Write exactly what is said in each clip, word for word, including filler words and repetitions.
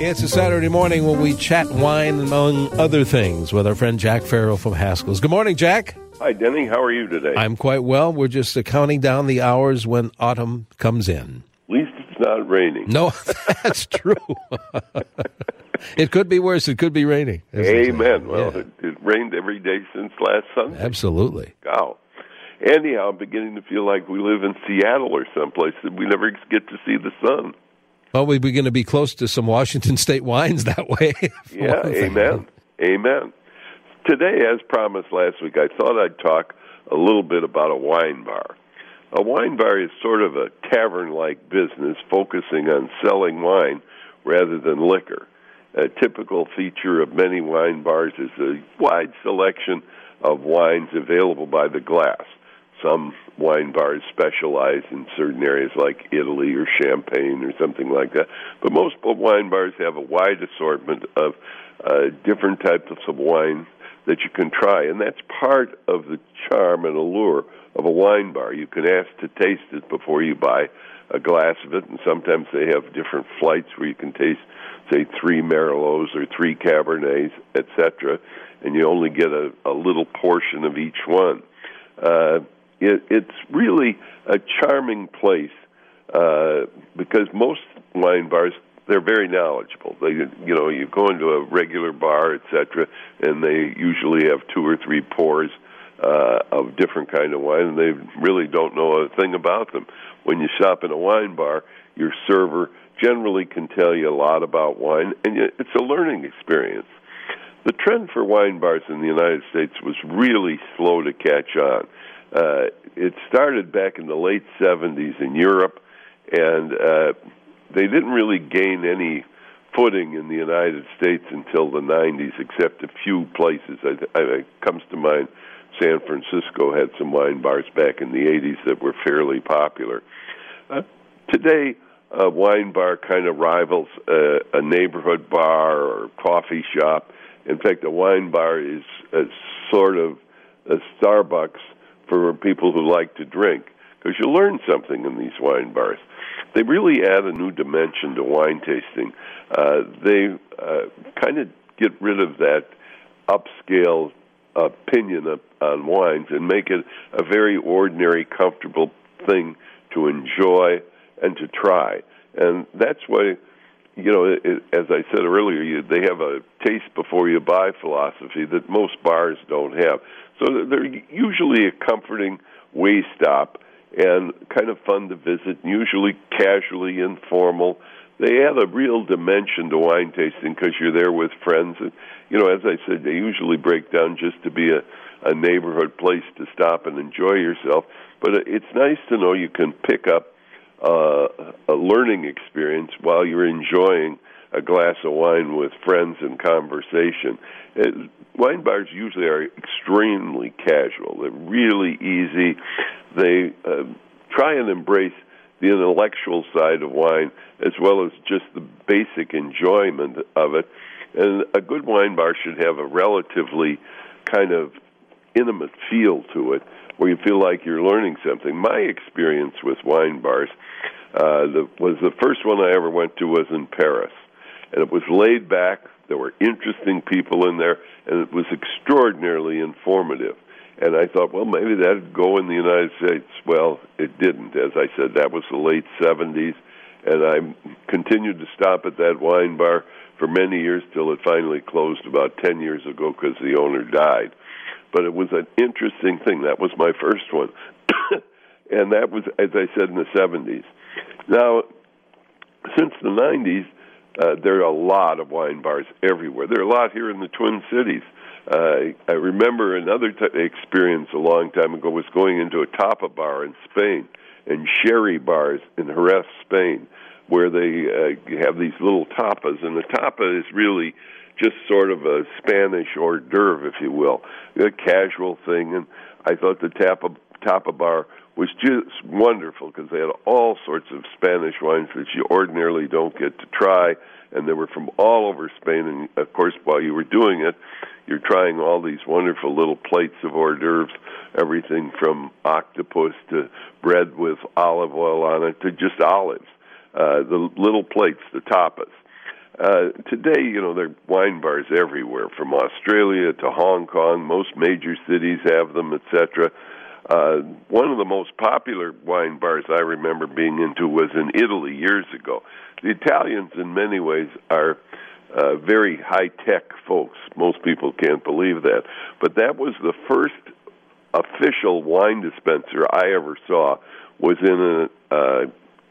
It's a Saturday morning when we chat wine, among other things, with our friend Jack Farrell from Haskell's. Good morning, Jack. Hi, Denny. How are you today? I'm quite well. We're just uh, counting down the hours when autumn comes in. At least it's not raining. No, that's true. It could be worse. It could be raining. Amen. Well, yeah. it, it rained every day since last Sunday. Absolutely. Wow. Anyhow, I'm beginning to feel like we live in Seattle or someplace that we never get to see the sun. Well, we're going to be close to some Washington State wines that way. Yeah, amen. Amen. Today, as promised last week, I thought I'd talk a little bit about a wine bar. A wine bar is sort of a tavern-like business focusing on selling wine rather than liquor. A typical feature of many wine bars is a wide selection of wines available by the glass. Some wine bars specialize in certain areas like Italy or Champagne or something like that. But most wine bars have a wide assortment of uh, different types of wine that you can try. And that's part of the charm and allure of a wine bar. You can ask to taste it before you buy a glass of it. And sometimes they have different flights where you can taste, say, three Merlots or three Cabernets, et cetera. And you only get a, a little portion of each one. Uh, It, it's really a charming place uh, because most wine bars, they're very knowledgeable. They, you know, you go into a regular bar, et cetera, and they usually have two or three pours uh, of different kind of wine, and they really don't know a thing about them. When you shop in a wine bar, your server generally can tell you a lot about wine, and it's a learning experience. The trend for wine bars in the United States was really slow to catch on. Uh, it started back in the late seventies in Europe, and uh, they didn't really gain any footing in the United States until the nineties, except a few places. I, I, it comes to mind San Francisco had some wine bars back in the eighties that were fairly popular. Uh, today, a wine bar kind of rivals uh, a neighborhood bar or coffee shop. In fact, a wine bar is a sort of a Starbucks for people who like to drink, because you learn something in these wine bars. They really add a new dimension to wine tasting. Uh, they uh, kind of get rid of that upscale opinion of, on wines and make it a very ordinary, comfortable thing to enjoy and to try. And that's why, you know, it, as I said earlier, you, they have a taste before you buy philosophy that most bars don't have. So they're usually a comforting way stop and kind of fun to visit, usually casually informal. They add a real dimension to wine tasting because you're there with friends. And, you know, as I said, they usually break down just to be a, a neighborhood place to stop and enjoy yourself. But it's nice to know you can pick up uh, a learning experience while you're enjoying a glass of wine with friends and conversation. It, wine bars usually are extremely casual. They're really easy. They uh, try and embrace the intellectual side of wine as well as just the basic enjoyment of it. And a good wine bar should have a relatively kind of intimate feel to it where you feel like you're learning something. My experience with wine bars uh, the, was the first one I ever went to was in Paris. And it was laid back. There were interesting people in there, and it was extraordinarily informative. And I thought, well, maybe that would go in the United States. Well, it didn't. As I said, that was the late seventies, and I continued to stop at that wine bar for many years till it finally closed about ten years ago because the owner died. But it was an interesting thing. That was my first one. And that was, as I said, in the seventies. Now, since the nineties, Uh, there are a lot of wine bars everywhere. There are a lot here in the Twin Cities. Uh, I remember another t- experience a long time ago was going into a tapa bar in Spain and sherry bars in Jerez, Spain, where they uh, have these little tapas. And the tapa is really just sort of a Spanish hors d'oeuvre, if you will, a casual thing. And I thought the tapa, tapa bar was just wonderful because they had all sorts of Spanish wines that you ordinarily don't get to try, and they were from all over Spain. And, of course, while you were doing it, you're trying all these wonderful little plates of hors d'oeuvres, everything from octopus to bread with olive oil on it to just olives, uh, the little plates, the tapas. Uh, today, you know, there are wine bars everywhere, from Australia to Hong Kong. Most major cities have them, et cetera. Uh, one of the most popular wine bars I remember being into was in Italy years ago. The Italians, in many ways, are uh, very high-tech folks. Most people can't believe that. But that was the first official wine dispenser I ever saw, was in a, uh,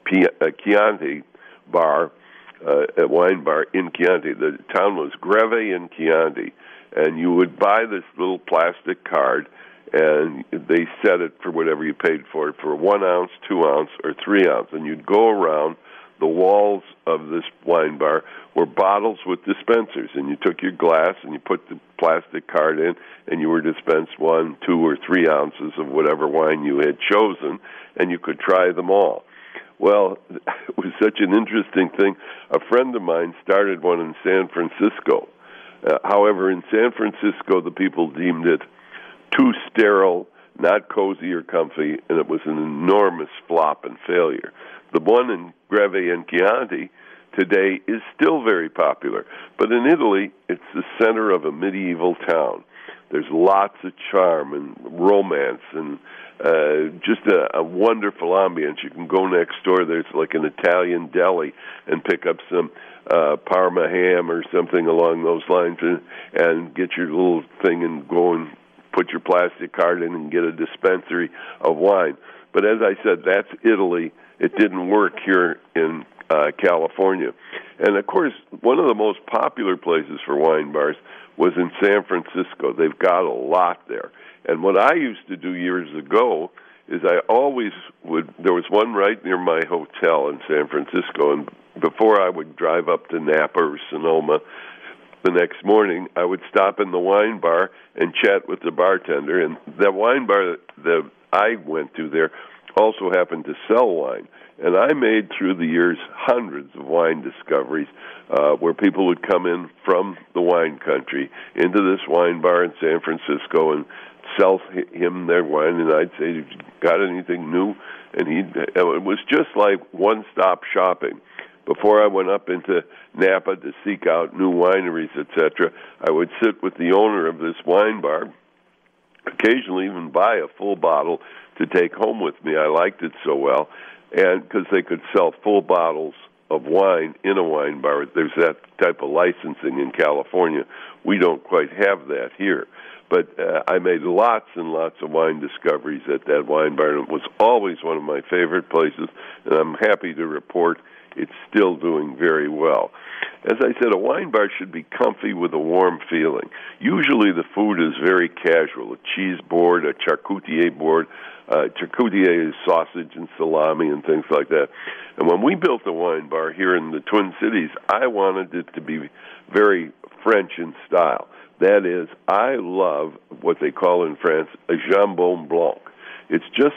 a Chianti bar, uh, a wine bar in Chianti. The town was Greve in Chianti, and you would buy this little plastic card, and they set it for whatever you paid for it, for one ounce, two ounce, or three ounce, and you'd go around. The walls of this wine bar were bottles with dispensers, and you took your glass and you put the plastic card in, and you were dispensed one, two, or three ounces of whatever wine you had chosen, and you could try them all. Well, it was such an interesting thing. A friend of mine started one in San Francisco. Uh, however, in San Francisco, the people deemed it too sterile, not cozy or comfy, and it was an enormous flop and failure. The one in Greve and Chianti today is still very popular, but in Italy, it's the center of a medieval town. There's lots of charm and romance and uh, just a, a wonderful ambience. You can go next door. There's like an Italian deli and pick up some uh, Parma ham or something along those lines and, and get your little thing and go and put your plastic card in and get a dispensary of wine. But as I said, that's Italy. It didn't work here in uh, California. And, of course, one of the most popular places for wine bars was in San Francisco. They've got a lot there. And what I used to do years ago is I always would, there was one right near my hotel in San Francisco, and before I would drive up to Napa or Sonoma the next morning, I would stop in the wine bar and chat with the bartender. And that wine bar that I went to there also happened to sell wine. And I made, through the years, hundreds of wine discoveries uh, where people would come in from the wine country into this wine bar in San Francisco and sell him their wine. And I'd say, got anything new? And he'd, it was just like one-stop shopping. Before I went up into Napa to seek out new wineries, et cetera, I would sit with the owner of this wine bar, occasionally even buy a full bottle to take home with me. I liked it so well, and because they could sell full bottles of wine in a wine bar. There's that type of licensing in California. We don't quite have that here. But uh, I made lots and lots of wine discoveries at that wine bar, and it was always one of my favorite places, and I'm happy to report it's still doing very well. As I said, a wine bar should be comfy with a warm feeling. Usually the food is very casual, a cheese board, a charcutier board. Uh, charcutier is sausage and salami and things like that. And when we built the wine bar here in the Twin Cities, I wanted it to be very French in style. That is, I love what they call in France a jambon blanc. It's just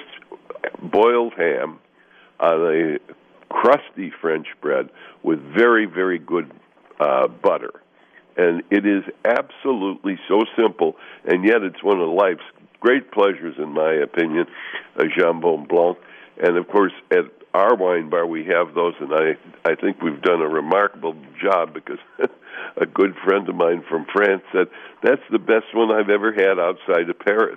boiled ham on a crusty French bread with very, very good uh, butter. And it is absolutely so simple, and yet it's one of life's great pleasures, in my opinion, a jambon blanc. And, of course, at our wine bar, we have those, and I, I think we've done a remarkable job because a good friend of mine from France said, that's the best one I've ever had outside of Paris.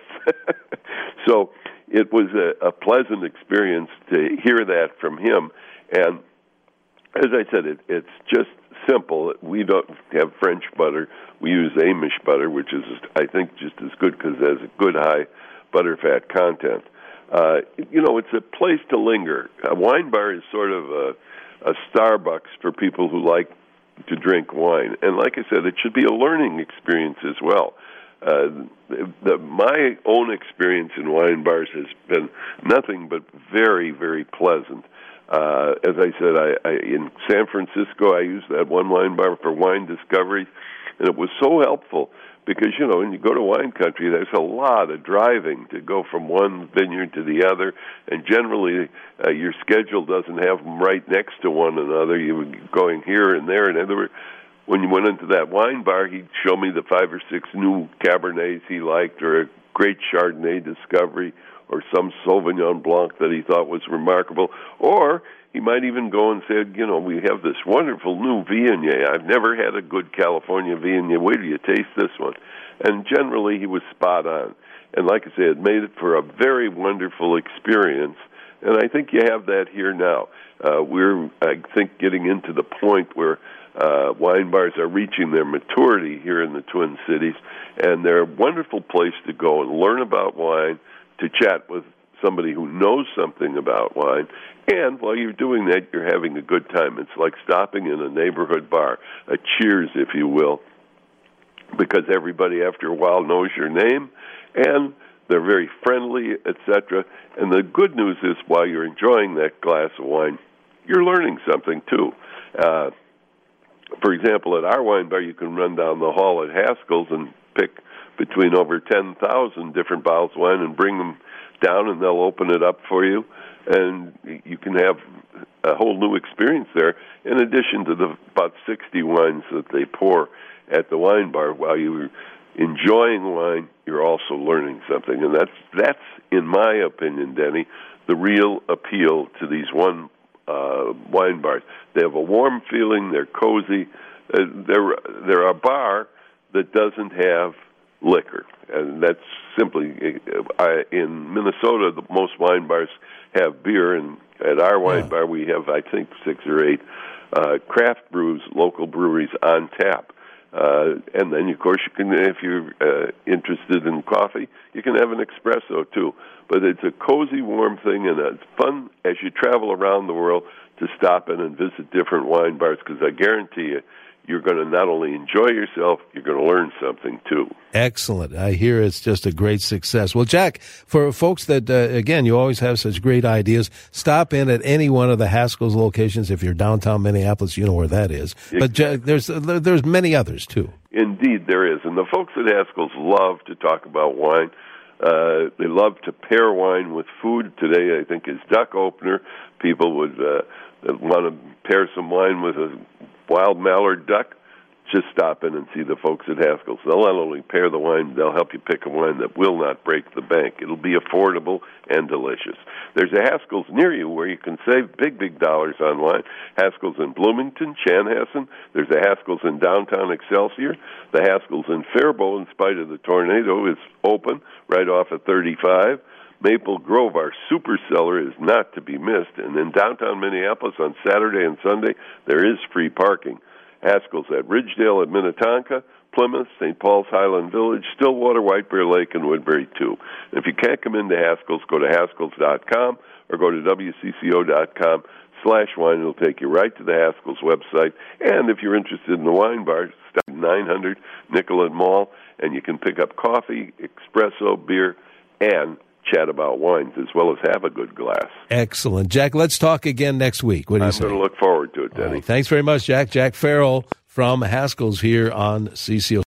So it was a, a pleasant experience to hear that from him. And as I said, it, it's just simple. We don't have French butter. We use Amish butter, which is, I think, just as good because it has a good high butterfat content. Uh, you know, it's a place to linger. A wine bar is sort of a, a Starbucks for people who like to drink wine. And like I said, it should be a learning experience as well. Uh, the, the, my own experience in wine bars has been nothing but very, very pleasant. Uh, as I said, I, I, in San Francisco, I used that one wine bar for wine discoveries, and it was so helpful because, you know, when you go to wine country, there's a lot of driving to go from one vineyard to the other, and generally uh, your schedule doesn't have them right next to one another. You were going here and there, and other. When you went into that wine bar, he'd show me the five or six new Cabernets he liked, or a great Chardonnay discovery, or some Sauvignon Blanc that he thought was remarkable, or he might even go and say, you know, we have this wonderful new Viognier. I've never had a good California Viognier. Wait till you taste this one. And generally, he was spot on. And like I said, it made it for a very wonderful experience. And I think you have that here now. Uh, we're, I think, getting into the point where uh, wine bars are reaching their maturity here in the Twin Cities, and they're a wonderful place to go and learn about wine, to chat with somebody who knows something about wine, and while you're doing that, you're having a good time. It's like stopping in a neighborhood bar, a Cheers, if you will, because everybody after a while knows your name, and they're very friendly, et cetera. And the good news is, while you're enjoying that glass of wine, you're learning something, too. Uh, for example, at our wine bar, you can run down the hall at Haskell's and pick between over ten thousand different bottles of wine and bring them down, and they'll open it up for you. And you can have a whole new experience there, in addition to the about sixty wines that they pour at the wine bar. While you're enjoying wine, you're also learning something. And that's, that's in my opinion, Denny, the real appeal to these one uh, wine bars. They have a warm feeling, they're cozy. Uh, they're, they're a bar that doesn't have liquor. And that's simply, uh, in Minnesota, the, most wine bars have beer, and at our wine yeah. bar we have, I think, six or eight uh, craft brews, local breweries on tap. Uh, and then, of course, you can, if you're uh, interested in coffee, you can have an espresso, too. But it's a cozy, warm thing, and it's fun as you travel around the world to stop in and visit different wine bars, because I guarantee you, you're going to not only enjoy yourself, you're going to learn something, too. Excellent. I hear it's just a great success. Well, Jack, for folks that, uh, again, you always have such great ideas, stop in at any one of the Haskell's locations. If you're downtown Minneapolis, you know where that is. Exactly. But Jack, there's uh, there's many others, too. Indeed, there is. And the folks at Haskell's love to talk about wine. Uh, they love to pair wine with food. Today, I think, is duck opener. People would uh, want to pair some wine with a wild mallard duck. Just stop in and see the folks at Haskell's. They'll not only pair the wine, they'll help you pick a wine that will not break the bank. It'll be affordable and delicious. There's a Haskell's near you where you can save big, big dollars on wine. Haskell's in Bloomington, Chanhassen. There's a Haskell's in downtown Excelsior. The Haskell's in Faribault, in spite of the tornado, is open right off of thirty-five. Maple Grove, our super cellar, is not to be missed. And in downtown Minneapolis on Saturday and Sunday, there is free parking. Haskell's at Ridgedale at Minnetonka, Plymouth, Saint Paul's Highland Village, Stillwater, White Bear Lake, and Woodbury, too. And if you can't come into Haskell's, go to Haskell's dot com or go to W C C O dot com slash wine. It'll take you right to the Haskell's website. And if you're interested in the wine bar, stop at nine hundred Nicollet Mall, and you can pick up coffee, espresso, beer, and chat about wines, as well as have a good glass. Excellent. Jack, let's talk again next week. What do you I'm say? going to look forward to it, Denny. Right. Thanks very much, Jack. Jack Farrell from Haskell's here on C C O.